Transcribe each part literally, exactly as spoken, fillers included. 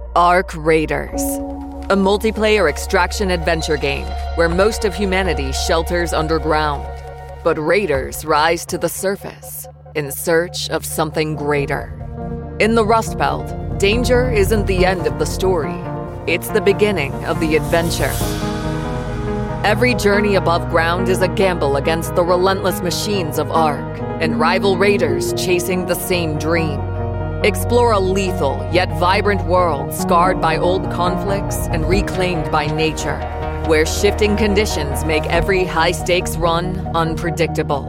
Ark Raiders, a multiplayer extraction adventure game where most of humanity shelters underground, but raiders rise to the surface in search of something greater. In the Rust Belt, danger isn't the end of the story. It's the beginning of the adventure. Every journey above ground is a gamble against the relentless machines of Ark and rival raiders chasing the same dream. Explore a lethal yet vibrant world scarred by old conflicts and reclaimed by nature, where shifting conditions make every high-stakes run unpredictable.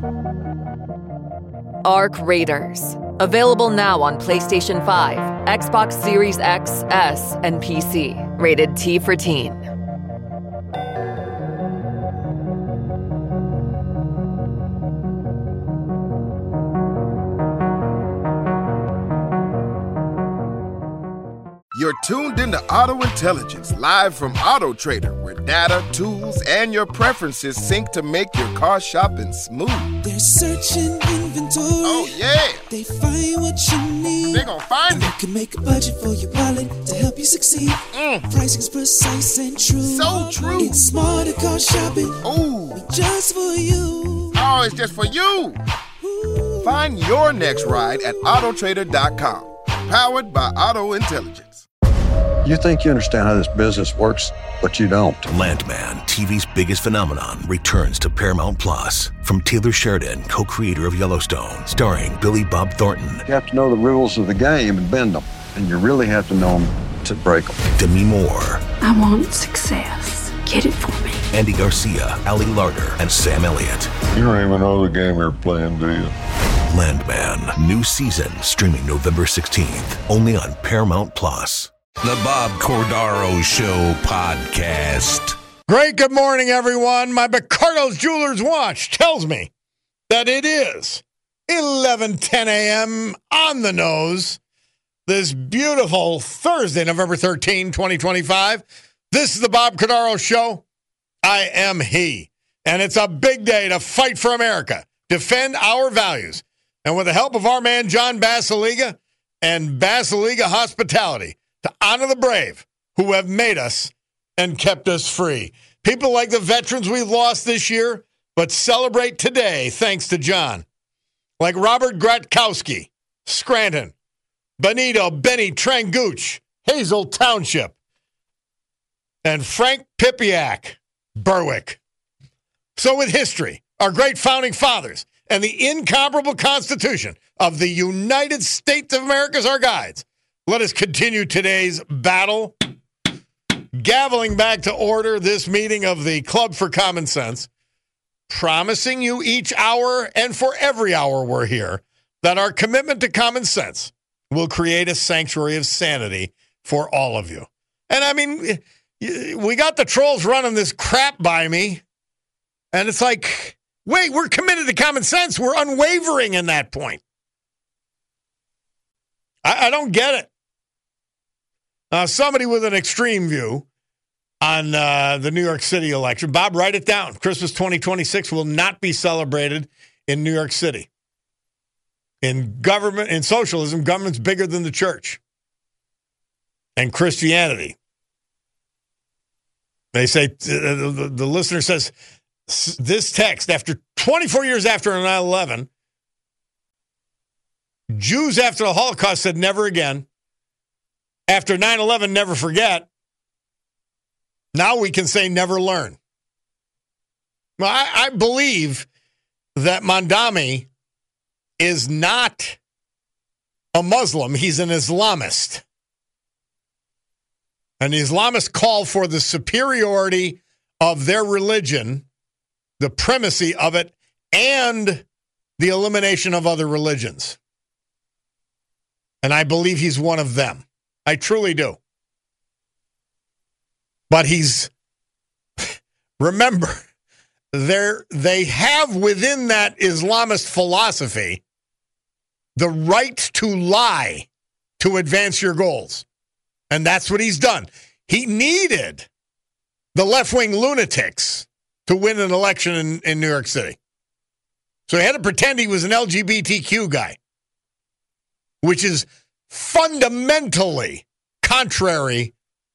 Ark Raiders. Available now on PlayStation five, Xbox Series X, S, and P C. Rated T for Teen. You're tuned into Auto Intelligence, live from Auto Trader, where data, tools, and your preferences sync to make your car shopping smooth. They're searching inventory. Oh, yeah. They find what you need. They're gonna find and it. You can make a budget for your wallet to help you succeed. Mm. Pricing's precise and true. So true. It's smarter car shopping. Ooh. Just for you. Oh, it's just for you. Ooh. Find your next ride at auto trader dot com. Powered by Auto Intelligence. You think you understand how this business works, but you don't. Landman, T V's biggest phenomenon, returns to Paramount Plus. From Taylor Sheridan, co-creator of Yellowstone, starring Billy Bob Thornton. You have to know the rules of the game and bend them. And you really have to know them to break them. Demi Moore. I want success. Get it for me. Andy Garcia, Ali Larter, and Sam Elliott. You don't even know the game you're playing, do you? Landman, new season, streaming November sixteenth, only on Paramount Plus. The Bob Cordaro Show podcast. Great good morning, everyone. My Bacardo's Jewelers watch tells me that it is eleven ten a.m. on the nose this beautiful Thursday, November thirteenth, twenty twenty-five. This is the Bob Cordaro Show. I am he. And it's a big day to fight for America, defend our values. And with the help of our man, John Basiliga, and Basiliga Hospitality, to honor the brave who have made us and kept us free. People like the veterans we've lost this year, but celebrate today thanks to John. Like Robert Gratkowski, Scranton, Benito Benny Tranguch, Hazel Township, and Frank Pipiak, Berwick. So with history, our great founding fathers, and the incomparable Constitution of the United States of America as our guides, let us continue today's battle, gaveling back to order this meeting of the Club for Common Sense, promising you each hour and for every hour we're here that our commitment to common sense will create a sanctuary of sanity for all of you. And I mean, we got the trolls running this crap by me, and it's like, wait, we're committed to common sense. We're unwavering in that point. I, I don't get it. Uh, somebody with an extreme view on uh, the New York City election. Bob, write it down. Christmas twenty twenty-six will not be celebrated in New York City. In government, in socialism, government's bigger than the church and Christianity. They say, uh, the, the listener says, this text, after twenty-four years after nine eleven, Jews after the Holocaust said never again. After nine eleven, never forget. Now we can say never learn. Well, I, I believe that Mondami is not a Muslim. He's an Islamist. An Islamist call for the superiority of their religion, the primacy of it, and the elimination of other religions. And I believe he's one of them. I truly do. But he's, remember, there they have within that Islamist philosophy the right to lie to advance your goals. And that's what he's done. He needed the left-wing lunatics to win an election in, in New York City. So he had to pretend he was an L G B T Q guy, which is fundamentally contrary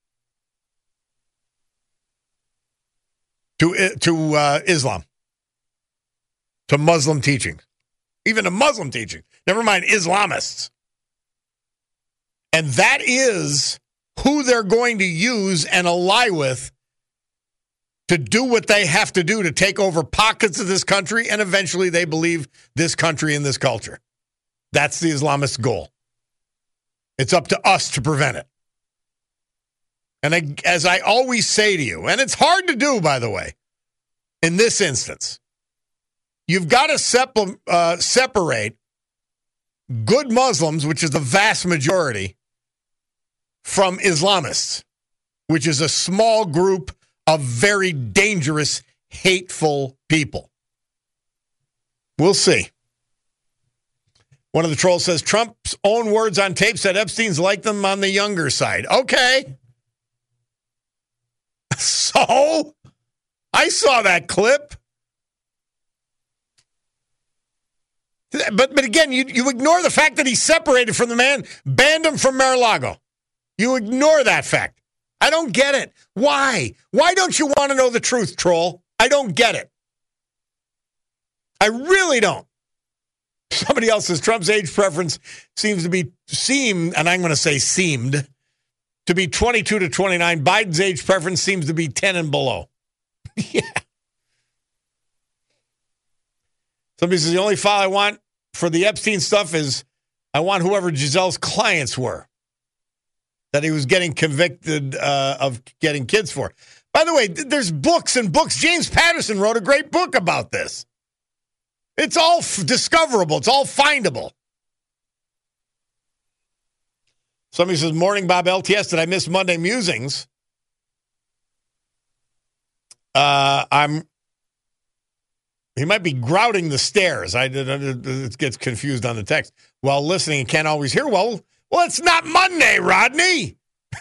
to, to uh, Islam, to Muslim teachings, even to Muslim teaching. Never mind Islamists. And that is who they're going to use and ally with to do what they have to do to take over pockets of this country, and eventually they believe this country and this culture. That's the Islamist goal. It's up to us to prevent it. And I, as I always say to you, and it's hard to do, by the way, in this instance, you've got to sep- uh, separate good Muslims, which is the vast majority, from Islamists, which is a small group of very dangerous, hateful people. We'll see. One of the trolls says, Trump's own words on tape said Epstein's like them on the younger side. Okay. So, I saw that clip. But but again, you, you ignore the fact that he's separated from the man, banned him from Mar-a-Lago. You ignore that fact. I don't get it. Why? Why don't you want to know the truth, troll? I don't get it. I really don't. Somebody else says Trump's age preference seems to be, seemed, and I'm going to say seemed, to be twenty-two to twenty-nine. Biden's age preference seems to be ten and below. Yeah. Somebody says the only file I want for the Epstein stuff is I want whoever Giselle's clients were that he was getting convicted uh, of getting kids for. By the way, th- there's books and books. James Patterson wrote a great book about this. It's all f- discoverable. It's all findable. Somebody says, morning, Bob L T S. Did I miss Monday Musings? Uh, I'm... He might be grouting the stairs. I it gets confused on the text. While listening and can't always hear. Well, well, it's not Monday, Rodney.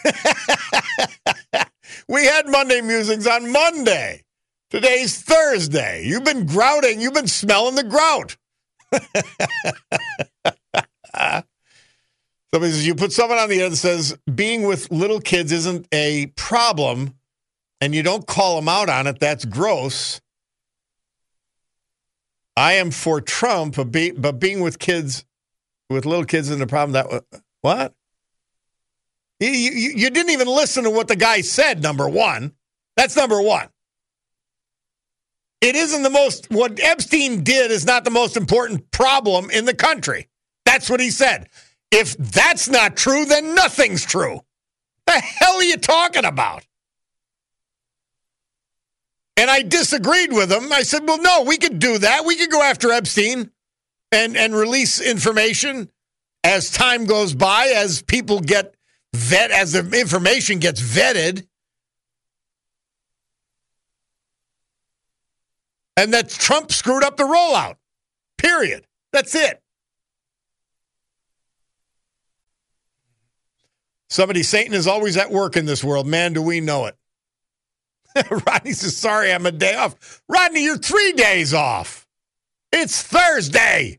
We had Monday Musings on Monday. Today's Thursday. You've been grouting. You've been smelling the grout. Somebody says, you put someone on the air that says being with little kids isn't a problem, and you don't call them out on it. That's gross. I am for Trump, but, be, but being with kids, with little kids isn't a problem. That what? You, you, you didn't even listen to what the guy said, number one. That's number one. It isn't the most, what Epstein did is not the most important problem in the country. That's what he said. If that's not true, then nothing's true. The hell are you talking about? And I disagreed with him. I said, well, no, we could do that. We could go after Epstein and, and release information as time goes by, as people get vet, as the information gets vetted. And that Trump screwed up the rollout. Period. That's it. Somebody, Satan is always at work in this world. Man, do we know it. Rodney says, sorry, I'm a day off. Rodney, you're three days off. It's Thursday.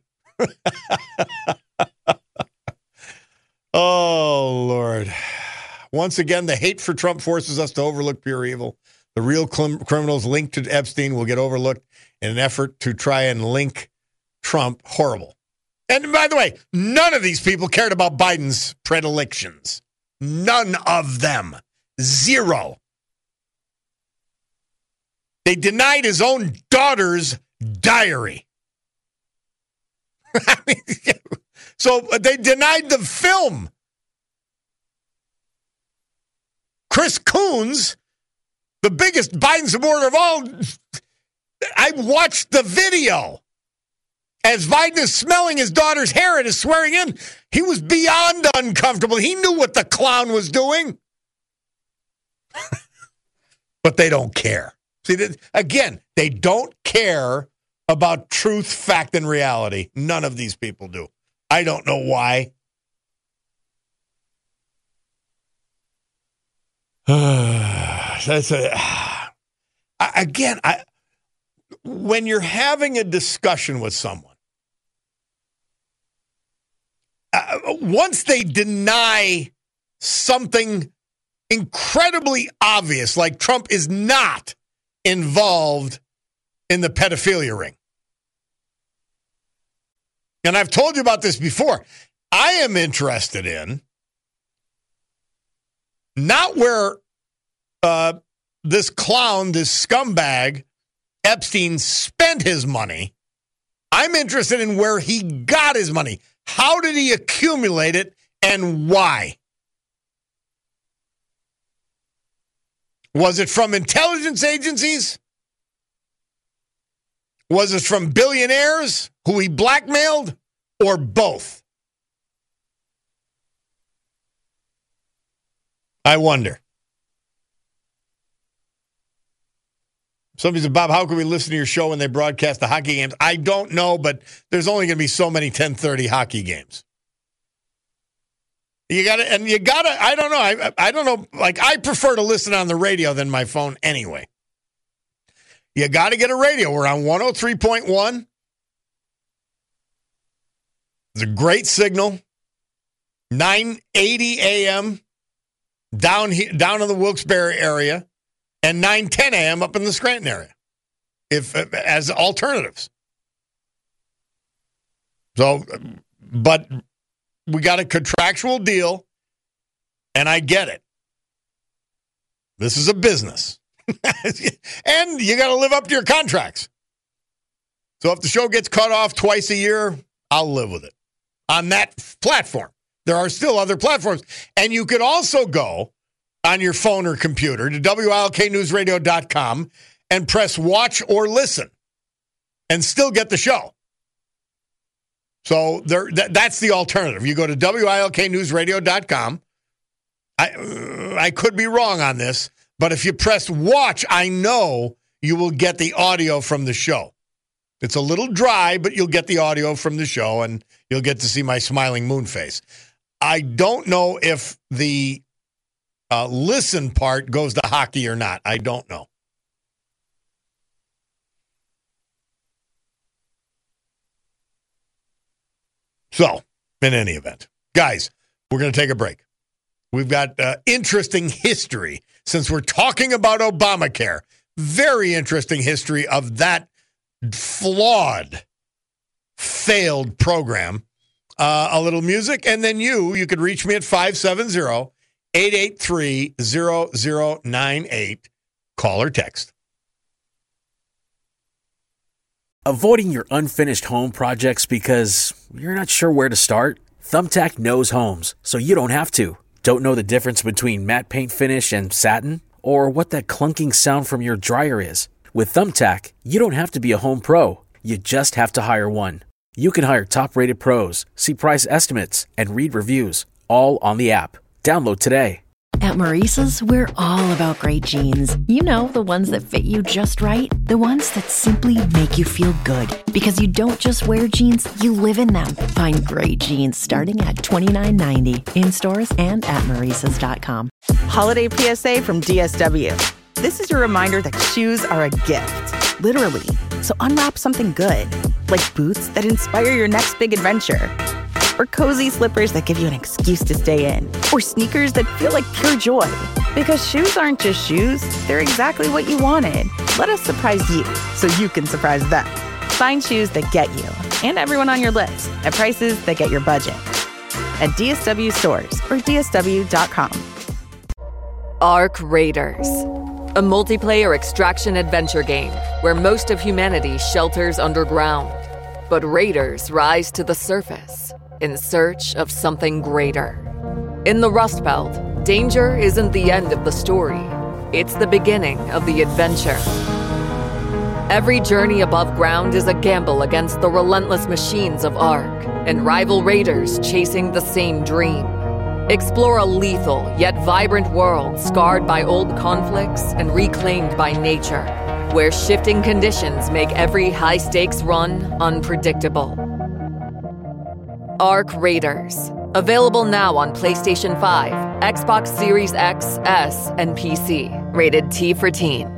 Oh, Lord. Once again, the hate for Trump forces us to overlook pure evil. The real cl- criminals linked to Epstein will get overlooked in an effort to try and link Trump. Horrible. And by the way, none of these people cared about Biden's predilections. None of them. Zero. They denied his own daughter's diary. So they denied the film. Chris Coons, the biggest Biden supporter of all, I watched the video. As Biden is smelling his daughter's hair and is swearing in, he was beyond uncomfortable. He knew what the clown was doing. But they don't care. See, again, they don't care about truth, fact, and reality. None of these people do. I don't know why. That's a, again, I, when you're having a discussion with someone, uh, once they deny something incredibly obvious, like Trump is not involved in the pedophilia ring. And I've told you about this before. I am interested in not where uh, this clown, this scumbag, Epstein spent his money. I'm interested in where he got his money. How did he accumulate it and why? Was it from intelligence agencies? Was it from billionaires who he blackmailed, or both? I wonder. Somebody said, Bob, how can we listen to your show when they broadcast the hockey games? I don't know, but there's only going to be so many ten thirty hockey games. You got to, and you got to, I don't know. I, I don't know. Like, I prefer to listen on the radio than my phone anyway. You got to get a radio. We're on one oh three point one. It's a great signal. nine eighty a.m. down here, down in the Wilkes-Barre area, and nine ten a.m. up in the Scranton area, if as alternatives. So, but we got a contractual deal, and I get it. This is a business. And you got to live up to your contracts. So if the show gets cut off twice a year, I'll live with it on that platform. There are still other platforms. And you could also go on your phone or computer to W I L K news radio dot com and press watch or listen and still get the show. So there, that, that's the alternative. You go to W I L K news radio dot com. I, uh, I could be wrong on this, but if you press watch, I know you will get the audio from the show. It's a little dry, but you'll get the audio from the show, and you'll get to see my smiling moon face. I don't know if the uh, listen part goes to hockey or not. I don't know. So, in any event, guys, we're going to take a break. We've got uh, interesting history since we're talking about Obamacare. Very interesting history of that flawed, failed program. Uh, a little music, and then you, you could reach me at five seven zero, eight eight three, zero zero nine eight. Call or text. Avoiding your unfinished home projects because you're not sure where to start? Thumbtack knows homes, so you don't have to. Don't know the difference between matte paint finish and satin? Or what that clunking sound from your dryer is? With Thumbtack, you don't have to be a home pro. You just have to hire one. You can hire top-rated pros, see price estimates, and read reviews, all on the app. Download today. At Maurice's, we're all about great jeans. You know, the ones that fit you just right. The ones that simply make you feel good. Because you don't just wear jeans, you live in them. Find great jeans starting at twenty-nine ninety in stores and at maurices dot com. Holiday P S A from D S W. This is your reminder that shoes are a gift. Literally. So unwrap something good. Like boots that inspire your next big adventure. Or cozy slippers that give you an excuse to stay in. Or sneakers that feel like pure joy. Because shoes aren't just shoes, they're exactly what you wanted. Let us surprise you, so you can surprise them. Find shoes that get you, and everyone on your list, at prices that get your budget. At D S W stores or D S W dot com. Ark Raiders, a multiplayer extraction adventure game where most of humanity shelters underground. But raiders rise to the surface in search of something greater. In the Rust Belt, danger isn't the end of the story. It's the beginning of the adventure. Every journey above ground is a gamble against the relentless machines of Ark and rival raiders chasing the same dream. Explore a lethal yet vibrant world scarred by old conflicts and reclaimed by nature, where shifting conditions make every high-stakes run unpredictable. Ark Raiders. Available now on PlayStation five, Xbox Series X, S, and P C. Rated T for teen.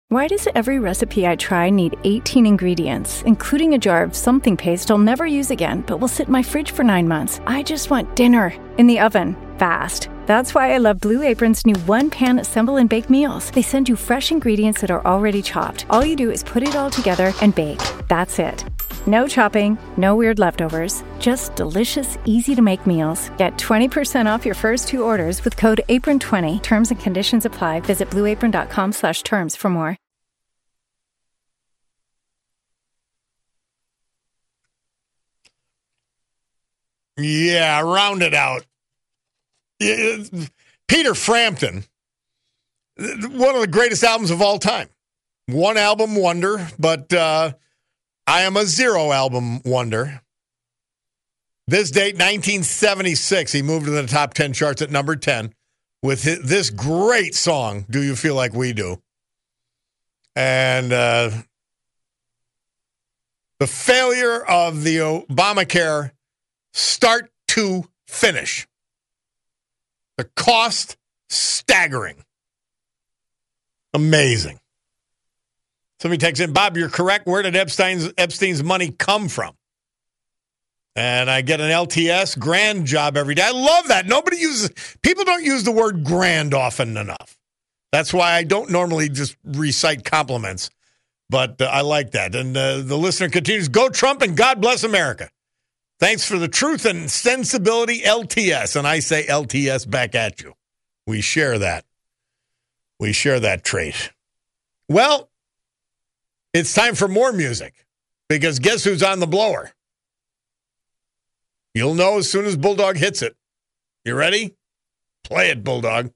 Why does every recipe I try need eighteen ingredients, including a jar of something paste I'll never use again, but will sit in my fridge for nine months? I just want dinner in the oven, fast. That's why I love Blue Apron's new one-pan assemble and bake meals. They send you fresh ingredients that are already chopped. All you do is put it all together and bake. That's it. No chopping, no weird leftovers, just delicious, easy-to-make meals. Get twenty percent off your first two orders with code apron twenty. Terms and conditions apply. Visit blueapron.com slash terms for more. Yeah, round it out. Peter Frampton, one of the greatest albums of all time. One album wonder, but uh, I am a zero album wonder. This date, nineteen seventy-six, he moved to the top ten charts at number ten with his, this great song, Do You Feel Like We Do? And uh, the failure of the Obamacare start to finish. The cost, staggering. Amazing. Somebody texts in, Bob, you're correct. Where did Epstein's Epstein's money come from? And I get an L T S grand job every day. I love that. Nobody uses, people don't use the word grand often enough. That's why I don't normally just recite compliments. But uh, I like that. And uh, the listener continues, go Trump and God bless America. Thanks for the truth and sensibility, L T S. And I say L T S back at you. We share that. We share that trait. Well, it's time for more music because guess who's on the blower? You'll know as soon as Bulldog hits it. You ready? Play it, Bulldog.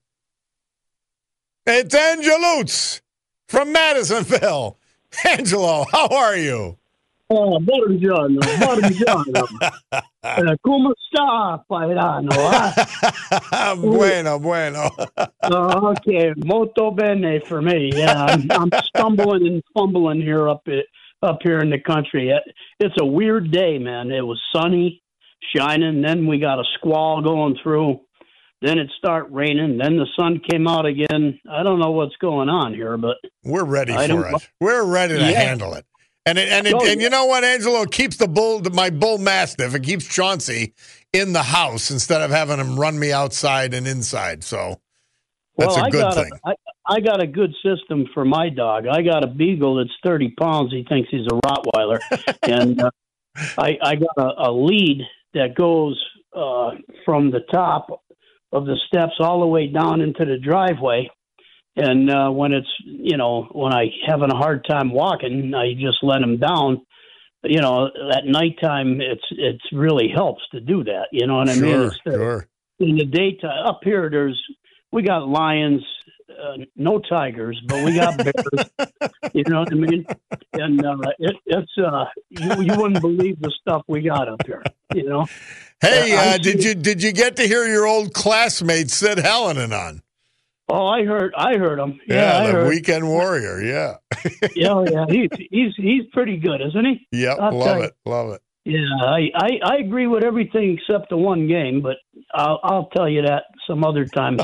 It's Angeloots from Madisonville. Angelo, how are you? Oh, buongiorno, buongiorno. uh, come sta, pairano? Eh? bueno, bueno. uh, okay, molto bene for me. Yeah, I'm, I'm stumbling and fumbling here up it, up here in the country. It, it's a weird day, man. It was sunny, shining. Then we got a squall going through. Then it started raining. Then the sun came out again. I don't know what's going on here, but we're ready for it. We're ready to yeah. handle it. And it, and it, oh, and you know what, Angelo? It keeps the bull, my bull mastiff. It keeps Chauncey in the house instead of having him run me outside and inside. So that's well, a good I got thing. A, I, I got a good system for my dog. I got a beagle that's thirty pounds. He thinks he's a Rottweiler, and uh, I, I got a, a lead that goes uh, from the top of the steps all the way down into the driveway. And uh, when it's, you know, when I having a hard time walking, I just let him down. You know, at nighttime, it's it's really helps to do that. You know what I sure, mean? It's the, sure. In the daytime, up here, there's we got lions, uh, no tigers, but we got bears. You know what I mean? And uh, it, it's uh, you, you wouldn't believe the stuff we got up here. You know. Hey, uh, uh, did you did you get to hear your old classmate Sid Hallinan on? Oh, I heard, I heard him. Yeah, yeah I the heard. Weekend Warrior. Yeah. yeah, yeah. He's he's he's pretty good, isn't he? Yep, I'll love it, love it. Yeah, I, I, I agree with everything except the one game, but I'll I'll tell you that some other times.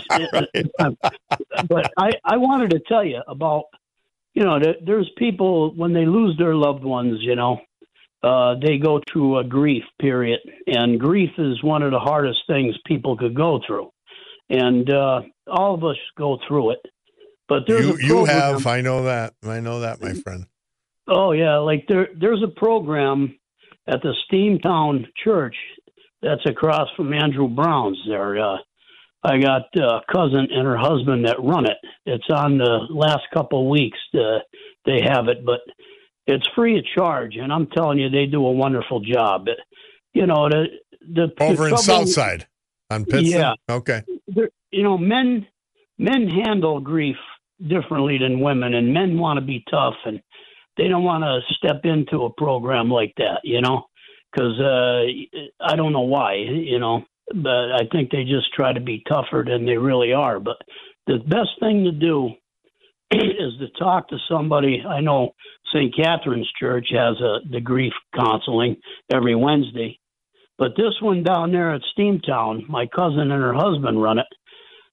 But I, I wanted to tell you about, you know, there's people when they lose their loved ones, you know, uh, they go through a grief period, and grief is one of the hardest things people could go through. And uh, all of us go through it, but there's you, a you have. I know that. I know that, my friend. Oh yeah, like there there's a program at the Steamtown Church that's across from Andrew Brown's. There, uh, I got a cousin and her husband that run it. It's on the last couple of weeks. Uh, they have it, but it's free of charge, and I'm telling you, they do a wonderful job. But, you know, the the over the in Southside. On Pittston? Yeah. Okay. There, you know, men men handle grief differently than women, and men want to be tough, and they don't want to step into a program like that, you know, because uh, I don't know why, you know, but I think they just try to be tougher than they really are. But the best thing to do is to talk to somebody. I know Saint Catherine's Church has a the grief counseling every Wednesday. But this one down there at Steamtown, my cousin and her husband run it.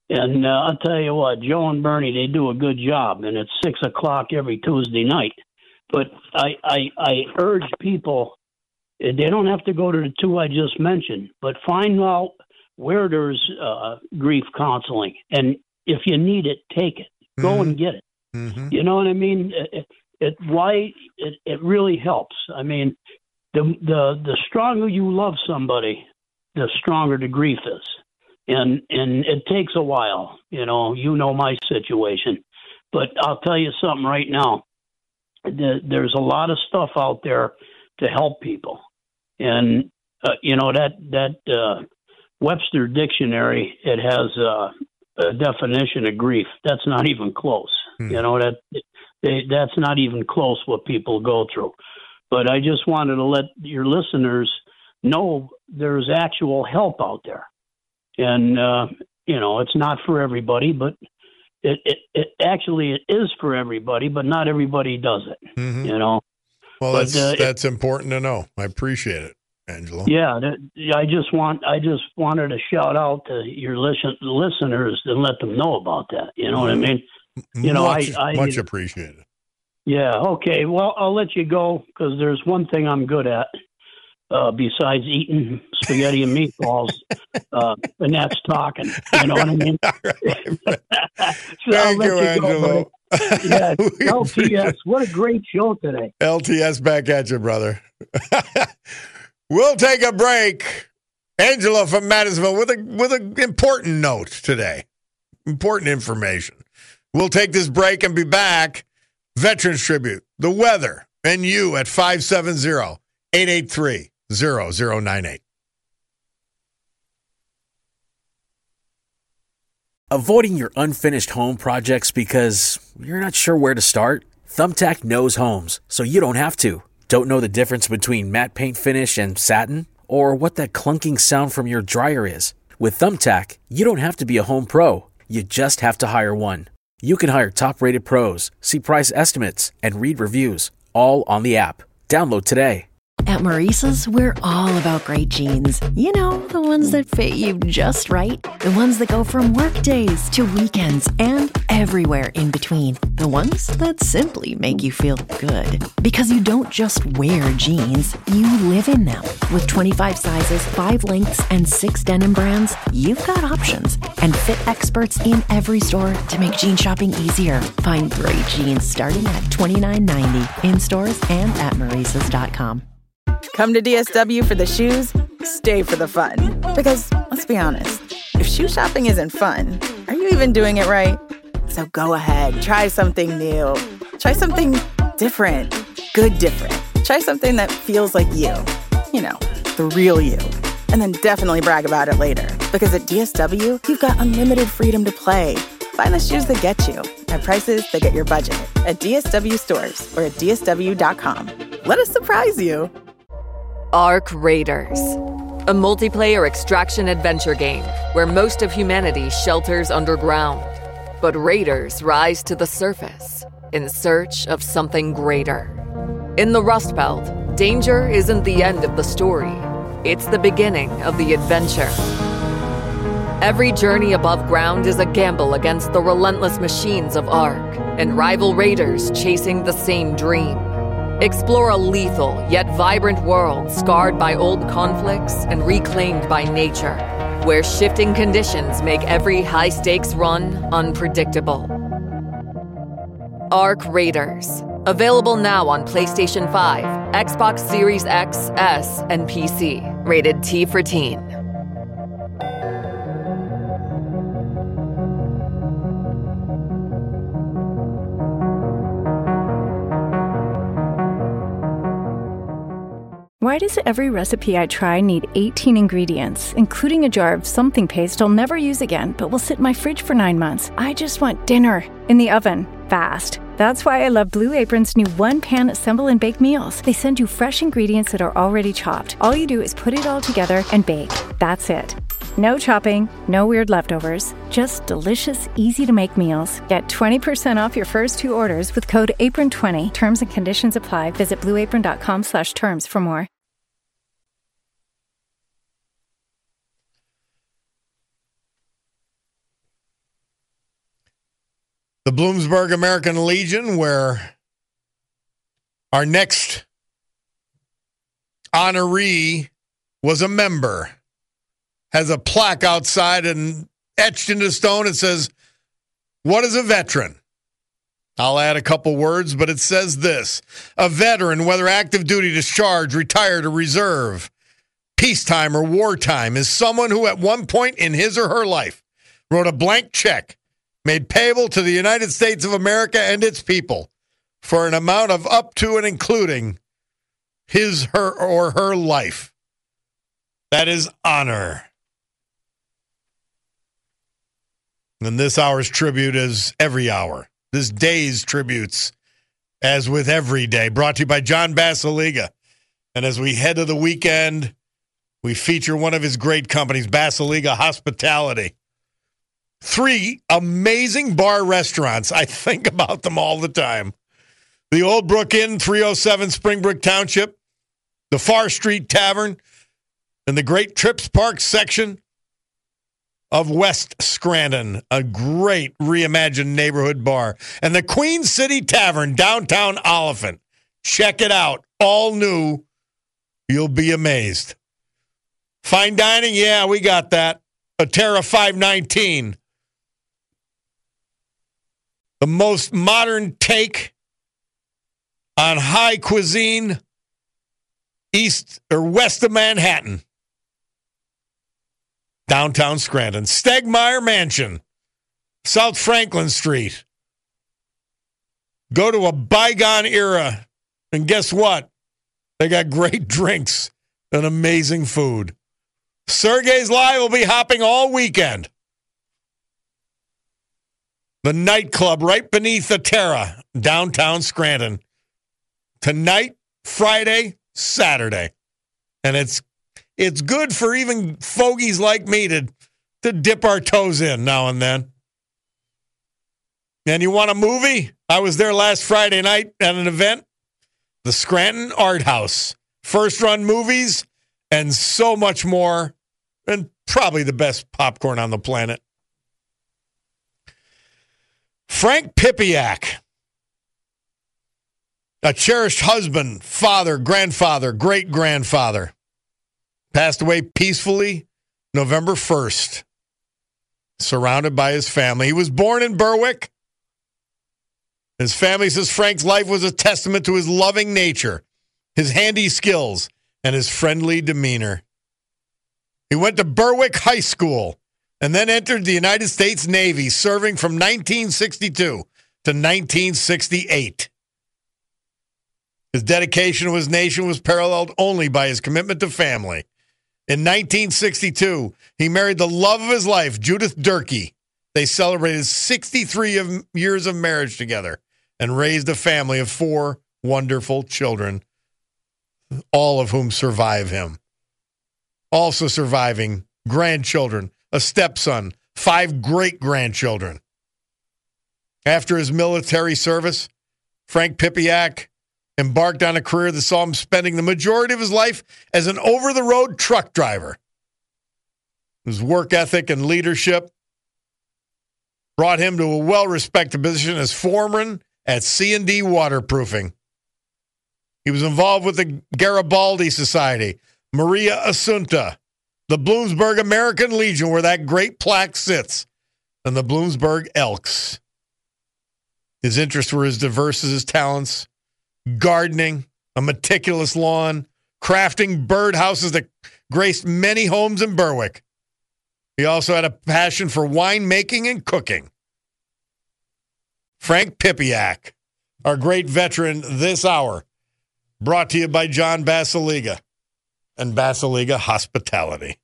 And uh, I'll tell you what, Joe and Bernie, they do a good job, and it's six o'clock every Tuesday night. But I, I, I urge people, they don't have to go to the two I just mentioned, but find out where there's uh, grief counseling. And if you need it, take it. Go mm-hmm. and get it. Mm-hmm. You know what I mean? It, it, why it, it really helps. I mean, the, the, the stronger you love somebody, the stronger the grief is. And and it takes a while, you know, you know my situation. But I'll tell you something right now. The, there's a lot of stuff out there to help people. And, uh, you know, that, that uh, Webster Dictionary, it has uh, a definition of grief. That's not even close. Hmm. You know, that they, that's not even close what people go through. But I just wanted to let your listeners know there's actual help out there. And, uh, you know, it's not for everybody, but it, it, it actually it is for everybody, but not everybody does it, mm-hmm. you know. Well, but, that's uh, that's it, important to know. I appreciate it, Angelo. Yeah, that, I just want I just wanted to shout out to your listen, listeners and let them know about that. You know what I mean? You know, much, I, I much appreciated. Yeah. Okay. Well, I'll let you go because there's one thing I'm good at. Uh, besides eating spaghetti and meatballs, uh, and that's talking. You know what I mean? Right, so Thank you, you Angelo. Yeah, L T S. What a great show today. L T S back at you, brother. We'll take a break. Angelo from Madisonville with a with an important note today. Important information. We'll take this break and be back. Veterans Tribute, the weather, and you at five seven zero, eight eight three, zero zero nine eight. Avoiding your unfinished home projects because you're not sure where to start? Thumbtack knows homes, so you don't have to. Don't know the difference between matte paint finish and satin? Or what that clunking sound from your dryer is? With Thumbtack, you don't have to be a home pro. You just have to hire one. You can hire top-rated pros, see price estimates, and read reviews, all on the app. Download today. At Maurice's, we're all about great jeans. You know, the ones that fit you just right. The ones that go from work days to weekends and everywhere in between. The ones that simply make you feel good. Because you don't just wear jeans, you live in them. With twenty-five sizes, five lengths, and six denim brands, you've got options. And fit experts in every store to make jean shopping easier. Find great jeans starting at twenty-nine ninety in stores and at Maurices dot com. Come to D S W for the shoes, stay for the fun. Because, let's be honest, if shoe shopping isn't fun, are you even doing it right? So go ahead, try something new. Try something different. Good different. Try something that feels like you. You know, the real you. And then definitely brag about it later. Because at D S W, you've got unlimited freedom to play. Find the shoes that get you at prices that get your budget at D S W stores or at D S W dot com. Let us surprise you. Ark Raiders, a multiplayer extraction adventure game where most of humanity shelters underground. But raiders rise to the surface in search of something greater. In the Rust Belt, danger isn't the end of the story. It's the beginning of the adventure. Every journey above ground is a gamble against the relentless machines of Ark and rival raiders chasing the same dream. Explore a lethal yet vibrant world scarred by old conflicts and reclaimed by nature, where shifting conditions make every high-stakes run unpredictable. Ark Raiders. Available now on PlayStation five, Xbox Series X, S, and P C. Rated T for Teen. Why does every recipe I try need eighteen ingredients, including a jar of something paste I'll never use again, but will sit in my fridge for nine months? I just want dinner in the oven, fast. That's why I love Blue Apron's new one-pan assemble and bake meals. They send you fresh ingredients that are already chopped. All you do is put it all together and bake. That's it. No chopping, no weird leftovers, just delicious, easy-to-make meals. Get twenty percent off your first two orders with code apron twenty. Terms and conditions apply. Visit blueapron.com slash terms for more. the Bloomsburg American Legion, where our next honoree was a member, has a plaque outside and etched into stone. It says, "What is a veteran?" I'll add a couple words, but it says this: a veteran, whether active duty, discharged, retired, or reserve, peacetime or wartime, is someone who at one point in his or her life wrote a blank check made payable to the United States of America and its people for an amount of up to and including his, her, or her life. That is honor. And this hour's tribute is every hour. This day's tributes, as with every day, brought to you by John Basiliga. And as we head to the weekend, we feature one of his great companies, Basiliga Hospitality. Three amazing bar restaurants. I think about them all the time. The Old Brook Inn, three oh seven Springbrook Township, the Far Street Tavern, and the Great Trips Park section of West Scranton, a great reimagined neighborhood bar. And the Queen City Tavern, downtown Oliphant. Check it out. All new. You'll be amazed. Fine dining? Yeah, we got that. Atera five nineteen. The most modern take on high cuisine east or west of Manhattan. Downtown Scranton. Stegmeyer Mansion, South Franklin Street. Go to a bygone era, and guess what? They got great drinks and amazing food. Sergey's Live will be hopping all weekend. The nightclub right beneath the Terra, downtown Scranton. Tonight, Friday, Saturday. And it's It's good for even fogies like me to, to dip our toes in now and then. And you want a movie? I was there last Friday night at an event. The Scranton Art House. First run movies and so much more. And probably the best popcorn on the planet. Frank Pipiak. A cherished husband, father, grandfather, great-grandfather. Passed away peacefully November first, surrounded by his family. He was born in Berwick. His family says Frank's life was a testament to his loving nature, his handy skills, and his friendly demeanor. He went to Berwick High School and then entered the United States Navy, serving from nineteen sixty-two to nineteen sixty-eight. His dedication to his nation was paralleled only by his commitment to family. In nineteen sixty-two, he married the love of his life, Judith Durkee. They celebrated sixty-three of, years of marriage together and raised a family of four wonderful children, all of whom survive him. Also surviving grandchildren, a stepson, five great-grandchildren. After his military service, Frank Pipiak embarked on a career that saw him spending the majority of his life as an over-the-road truck driver. His work ethic and leadership brought him to a well-respected position as foreman at C and D Waterproofing. He was involved with the Garibaldi Society, Maria Assunta, the Bloomsburg American Legion, where that great plaque sits, and the Bloomsburg Elks. His interests were as diverse as his talents: gardening, a meticulous lawn, crafting birdhouses that graced many homes in Berwick. He also had a passion for winemaking and cooking. Frank Pipiak, our great veteran this hour, brought to you by John Basiliga and Basiliga Hospitality.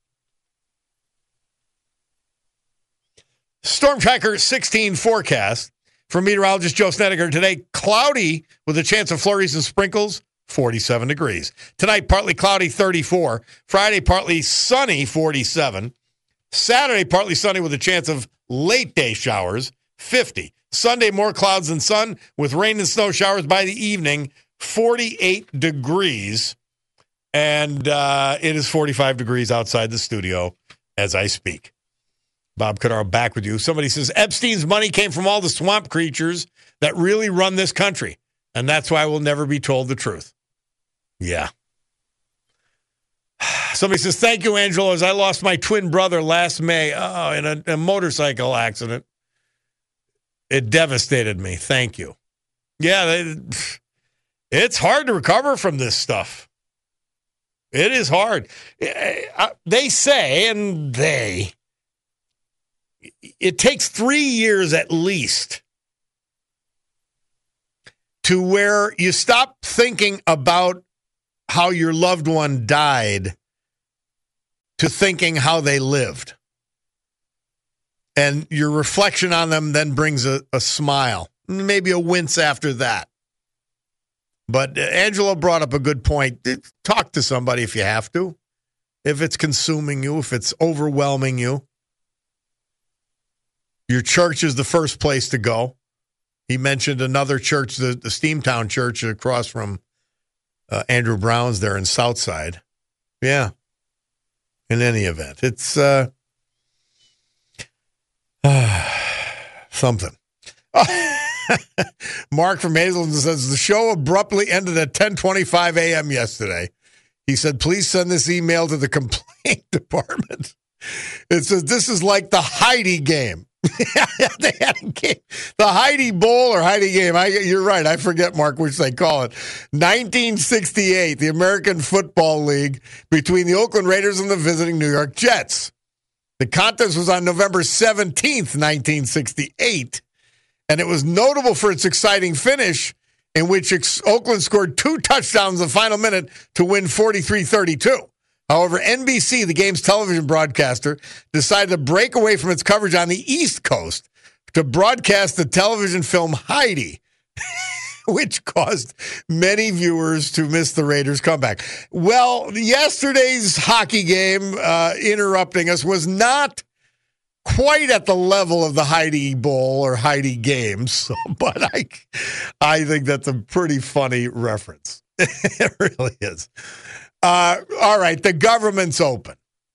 Storm Tracker sixteen forecast from meteorologist Joe Snedeker. Today, cloudy with a chance of flurries and sprinkles, forty-seven degrees. Tonight, partly cloudy, thirty-four. Friday, partly sunny, forty-seven. Saturday, partly sunny with a chance of late day showers, fifty. Sunday, more clouds than sun with rain and snow showers by the evening, forty-eight degrees. And uh, it is forty-five degrees outside the studio as I speak. Bob Cordaro back with you. Somebody says, Epstein's money came from all the swamp creatures that really run this country, and that's why we'll never be told the truth. Yeah. Somebody says, thank you, Angelo, as I lost my twin brother last May oh, in a, a motorcycle accident. It devastated me. Thank you. Yeah, they, it's hard to recover from this stuff. It is hard. They say, and they, it takes three years at least to where you stop thinking about how your loved one died to thinking how they lived. And your reflection on them then brings a, a smile, maybe a wince after that. But Angelo brought up a good point. Talk to somebody if you have to. If it's consuming you, if it's overwhelming you. Your church is the first place to go. He mentioned another church, the, the Steamtown Church across from uh, Andrew Brown's there in Southside. Yeah. In any event, it's uh, uh, something. Mark from Hazelton says, the show abruptly ended at ten twenty-five a.m. yesterday. He said, please send this email to the complaint department. It says, this is like the Heidi game. They had a game. The Heidi Bowl or Heidi game. I, you're right. I forget, Mark, which they call it. nineteen sixty-eight, the American Football League between the Oakland Raiders and the visiting New York Jets. The contest was on November seventeenth, nineteen sixty-eight, and it was notable for its exciting finish in which Oakland scored two touchdowns in the final minute to win forty-three thirty-two. However, N B C, the game's television broadcaster, decided to break away from its coverage on the East Coast to broadcast the television film Heidi, which caused many viewers to miss the Raiders' comeback. Well, yesterday's hockey game uh, interrupting us was not quite at the level of the Heidi Bowl or Heidi games, but I, I think that's a pretty funny reference. It really is. Uh, all right, the government's open.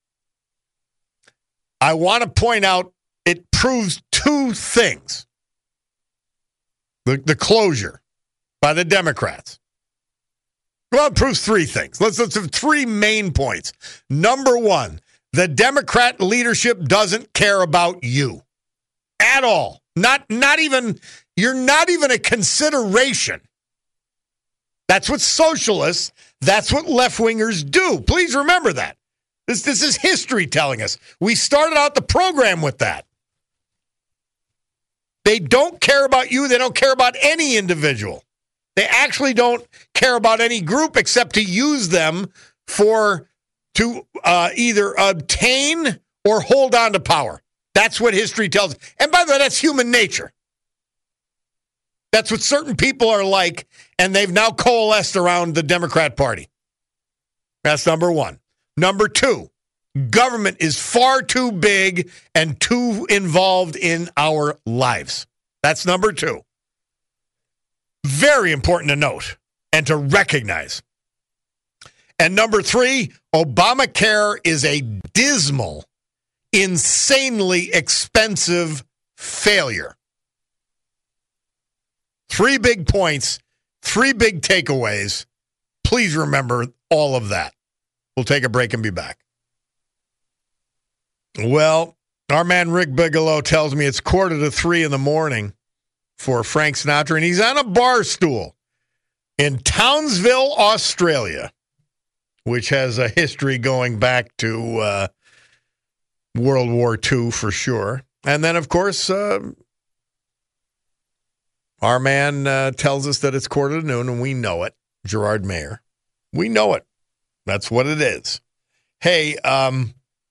I want to point out it proves two things. The, the closure by the Democrats. Well, it proves three things. Let's let's have three main points. Number one, the Democrat leadership doesn't care about you at all. Not not even, you're not even a consideration. That's what socialists, that's what left-wingers do. Please remember that. This, this is history telling us. We started out the program with that. They don't care about you. They don't care about any individual. They actually don't care about any group except to use them for to uh, either obtain or hold on to power. That's what history tells us. And by the way, that's human nature. That's what certain people are like, and they've now coalesced around the Democrat Party. That's number one. Number two, government is far too big and too involved in our lives. That's number two. Very important to note and to recognize. And number three, Obamacare is a dismal, insanely expensive failure. Three big points, three big takeaways. Please remember all of that. We'll take a break and be back. Well, our man Rick Bigelow tells me it's quarter to three in the morning for Frank Sinatra, and he's on a bar stool in Townsville, Australia, which has a history going back to uh, World War Two for sure. And then, of course, uh, our man uh, tells us that it's quarter to noon, and we know it. Gerard Mayer. We know it. That's what it is. Hey, um,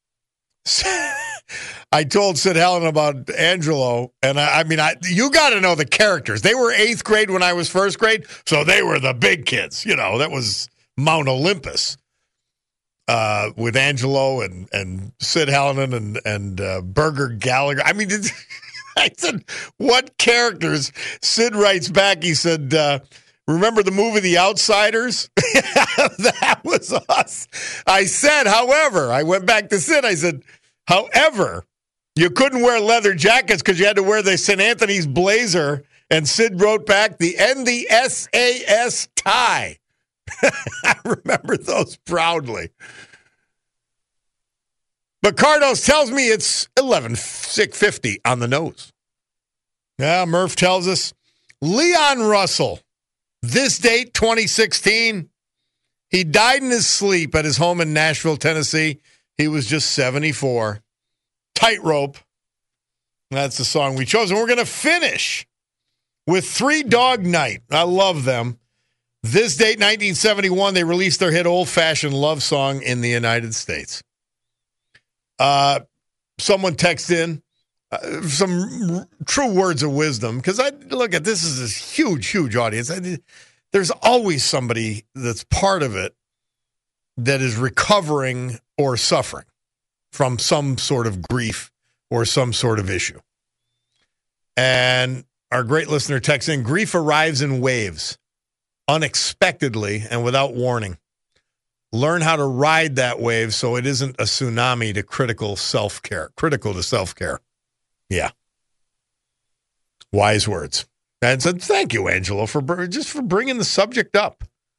I told Sid Helen about Angelo, and I, I mean, I, you got to know the characters. They were eighth grade when I was first grade, so they were the big kids. You know, that was Mount Olympus uh, with Angelo and, and Sid Helen and, and uh, Burger Gallagher. I mean, I said, what characters? Sid writes back, he said, uh, remember the movie The Outsiders? That was us. I said, however, I went back to Sid, I said, however, You couldn't wear leather jackets because you had to wear the Saint Anthony's blazer, and Sid wrote back the N D S A S tie. I remember those proudly. But Cardos tells me it's eleven fifty on the nose. Yeah, Murph tells us Leon Russell, this date, twenty sixteen, he died in his sleep at his home in Nashville, Tennessee. He was just seventy-four. Tightrope. That's the song we chose. And we're going to finish with Three Dog Night. I love them. This date, nineteen seventy-one, they released their hit Old Fashioned Love Song in the United States. Uh, someone texted in uh, some r- true words of wisdom, because I look at this is this huge, huge audience. I, there's always somebody that's part of it that is recovering or suffering from some sort of grief or some sort of issue. And our great listener texts in, grief arrives in waves, unexpectedly and without warning. Learn how to ride that wave so it isn't a tsunami to critical self-care, critical to self-care. Yeah. Wise words. And so thank you, Angelo, for just for bringing the subject up.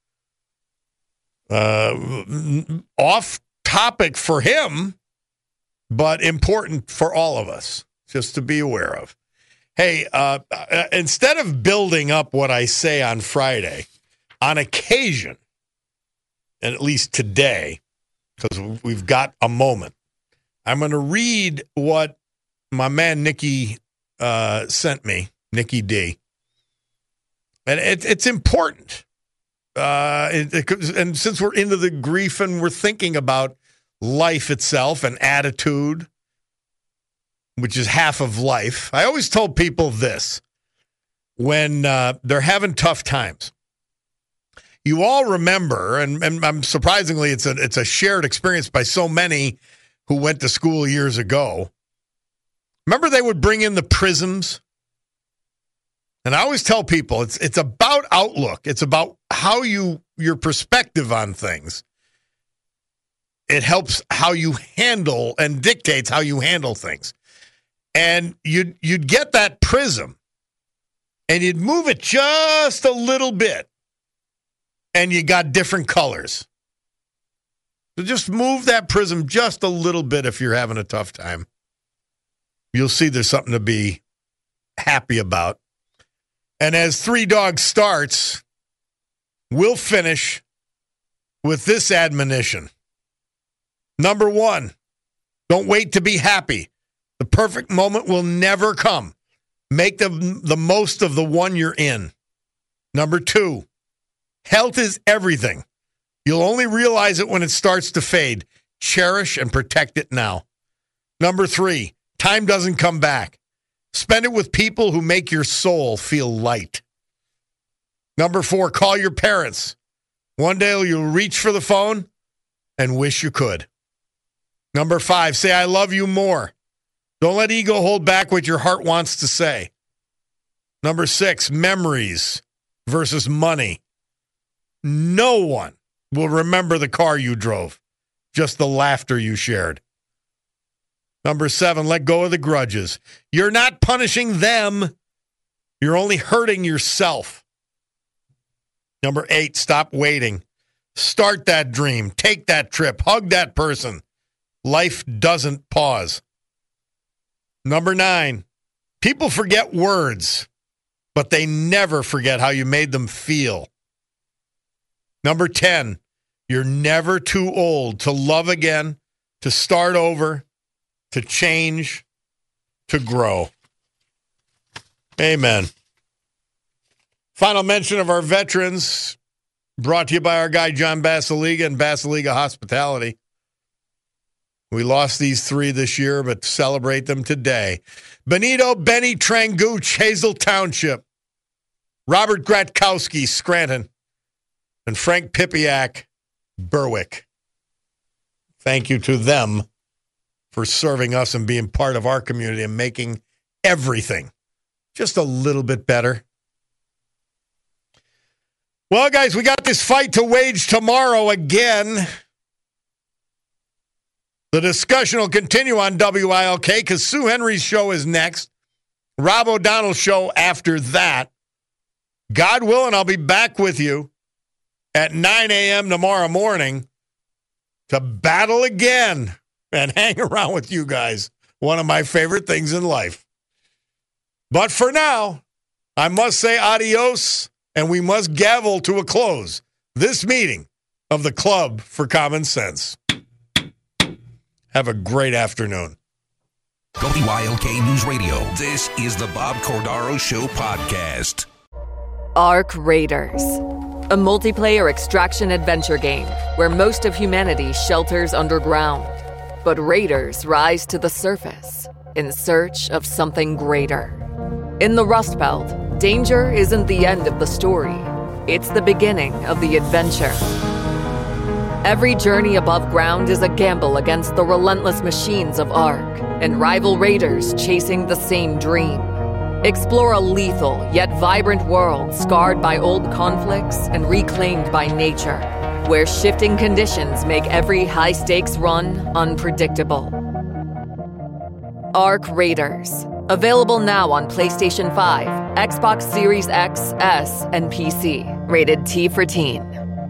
Uh, off topic for him, but important for all of us, just to be aware of. Hey, uh, instead of building up what I say on Friday, on occasion, and at least today, because we've got a moment, I'm going to read what my man Nikki uh, sent me, Nikki D. And it, it's important. Uh, it, it, and since we're into the grief and we're thinking about life itself and attitude, which is half of life, I always told people this when uh, they're having tough times. You all remember, and, and I'm surprisingly, it's a it's a shared experience by so many who went to school years ago. Remember they would bring in the prisms? And I always tell people it's it's about outlook. It's about how you your perspective on things. It helps how you handle and dictates how you handle things. And you'd you'd get that prism, and you'd move it just a little bit. And you got different colors. So just move that prism just a little bit if you're having a tough time. You'll see there's something to be happy about. And as Three Dogs starts, we'll finish with this admonition. Number one, don't wait to be happy. The perfect moment will never come. Make the, the most of the one you're in. Number two, health is everything. You'll only realize it when it starts to fade. Cherish and protect it now. Number three, time doesn't come back. Spend it with people who make your soul feel light. Number four, call your parents. One day you'll reach for the phone and wish you could. Number five, say I love you more. Don't let ego hold back what your heart wants to say. Number six, memories versus money. No one will remember the car you drove, just the laughter you shared. Number seven, let go of the grudges. You're not punishing them. You're only hurting yourself. Number eight, stop waiting. Start that dream. Take that trip. Hug that person. Life doesn't pause. Number nine, people forget words, but they never forget how you made them feel. Number ten, you're never too old to love again, to start over, to change, to grow. Amen. Final mention of our veterans, brought to you by our guy John Basiliga and Basiliga Hospitality. We lost these three this year, but celebrate them today. Benito Benny Tranguch, Hazel Township. Robert Gratkowski, Scranton. And Frank Pipiak, Berwick. Thank you to them for serving us and being part of our community and making everything just a little bit better. Well, guys, we got this fight to wage tomorrow again. The discussion will continue on W I L K because Sue Henry's show is next. Rob O'Donnell's show after that. God willing, I'll be back with you at nine a.m. tomorrow morning to battle again and hang around with you guys. One of my favorite things in life. But for now, I must say adios, and we must gavel to a close this meeting of the Club for Common Sense. Have a great afternoon. W I L K News Radio. This is the Bob Cordaro Show podcast. Ark Raiders, a multiplayer extraction adventure game where most of humanity shelters underground. But raiders rise to the surface in search of something greater. In the Rust Belt, danger isn't the end of the story. It's the beginning of the adventure. Every journey above ground is a gamble against the relentless machines of Ark and rival raiders chasing the same dream. Explore a lethal yet vibrant world scarred by old conflicts and reclaimed by nature, where shifting conditions make every high-stakes run unpredictable. Ark Raiders. Available now on PlayStation five, Xbox Series X, S, and P C. Rated T for Teen.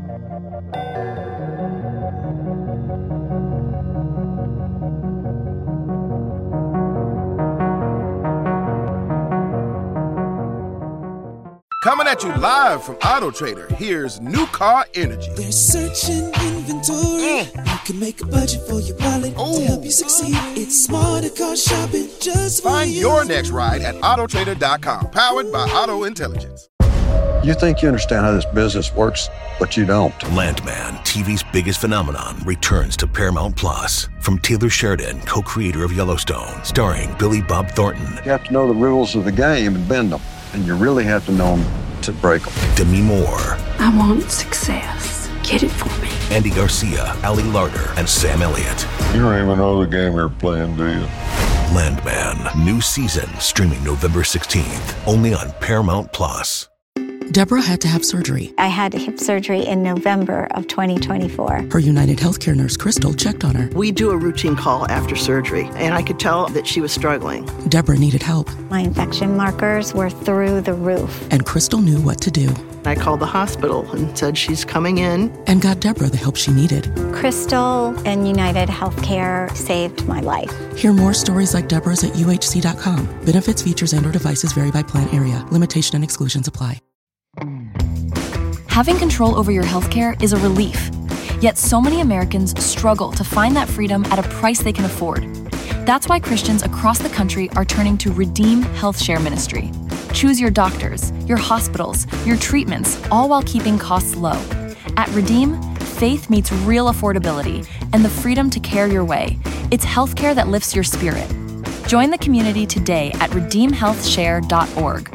Coming at you live from Auto Trader, here's New Car Energy. They're searching inventory. Mm. You can make a budget for your wallet Ooh. to help you succeed. It's smarter car shopping just for Find you. your next ride at auto trader dot com, powered by Auto Intelligence. You think you understand how this business works, but you don't. Landman, T V's biggest phenomenon, returns to Paramount Plus. From Taylor Sheridan, co-creator of Yellowstone, starring Billy Bob Thornton. You have to know the rules of the game and bend them. And you really have to know them to break them. Demi Moore. I want success. Get it for me. Andy Garcia, Ali Larter, and Sam Elliott. You don't even know the game you're playing, do you? Landman, new season, streaming November sixteenth, only on Paramount Plus. Deborah had to have surgery. I had hip surgery in November of twenty twenty-four. Her United Healthcare nurse, Crystal, checked on her. We do a routine call after surgery, and I could tell that she was struggling. Deborah needed help. My infection markers were through the roof. And Crystal knew what to do. I called the hospital and said she's coming in. And got Deborah the help she needed. Crystal and United Healthcare saved my life. Hear more stories like Deborah's at U H C dot com. Benefits, features, and or devices vary by plan area. Limitation and exclusions apply. Having control over your healthcare is a relief. Yet so many Americans struggle to find that freedom at a price they can afford. That's why Christians across the country are turning to Redeem Health Share Ministry. Choose your doctors, your hospitals, your treatments, all while keeping costs low. At Redeem, faith meets real affordability and the freedom to care your way. It's healthcare that lifts your spirit. Join the community today at redeem health share dot org.